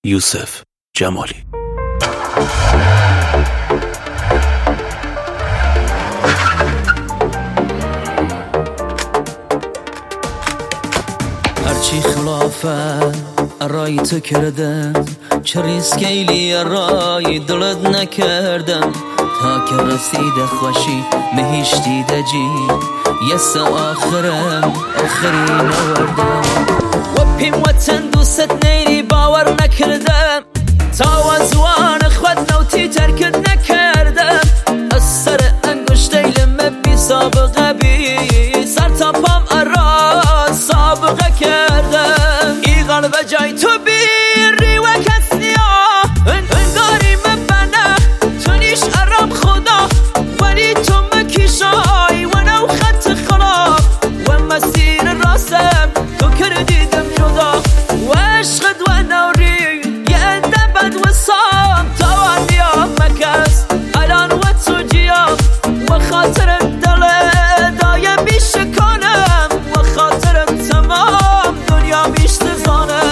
یوسف جمالی. هرچی خلافه رای تو کردم، چه ریسکیلی رای دلت نکردم، تا که رسیده خوشی مهیش دیده جی یس آخرم آخری نوردم و پیم وطن دوست نیری باور نکردم، تا وزوان خود نوتی ترکت نکردم، از سر انگشت لمه بی سابقه بی سر تا پام ارا سابقه کردم، ای قلب جای تو بیری و کس نیا انگاری مبنه تو نیش ارام خدا، ولی تو مکیشای و نو خط خراب و مسیر راستم تو کردیدم جدا و عشقت و نوری یه دبد و سام تا بیا مکس الان و تو جیا و خاطر دل دایم بیش کنم و خاطر تمام دنیا بیش تزانم.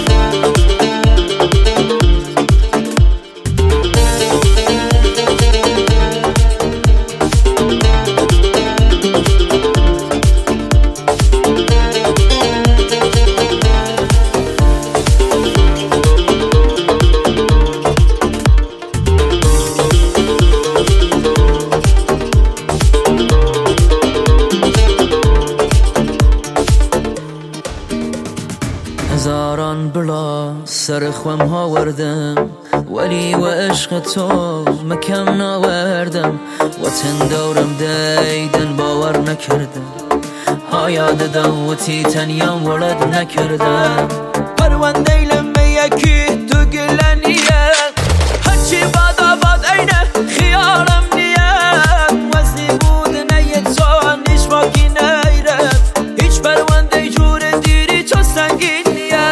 هزاران بلا سر خوام ها وردم، ولی و عشق تو مکم ناوردم، وطن دورم دیدن باور نکردم، ها یاد دوتی تنیام ولد نکردم، پرونده لمه یکی تو گلنیه هرچی باد آباد اینه خیالم نیه، وزنی بود نیه تو نیش باکی نیره، هیچ پرونده جور دیری تو سنگین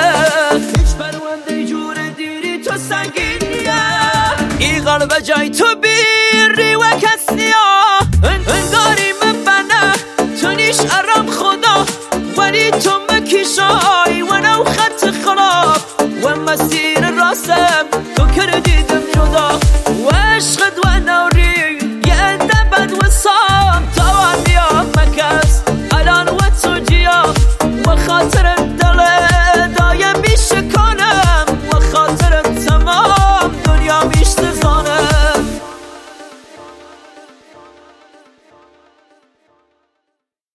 ای قلب جای تو بیری و کس نیا انگاری مبنه تو نیش ارام خدا، ولی تو مکیشای و نو خط خراب و مسیر راست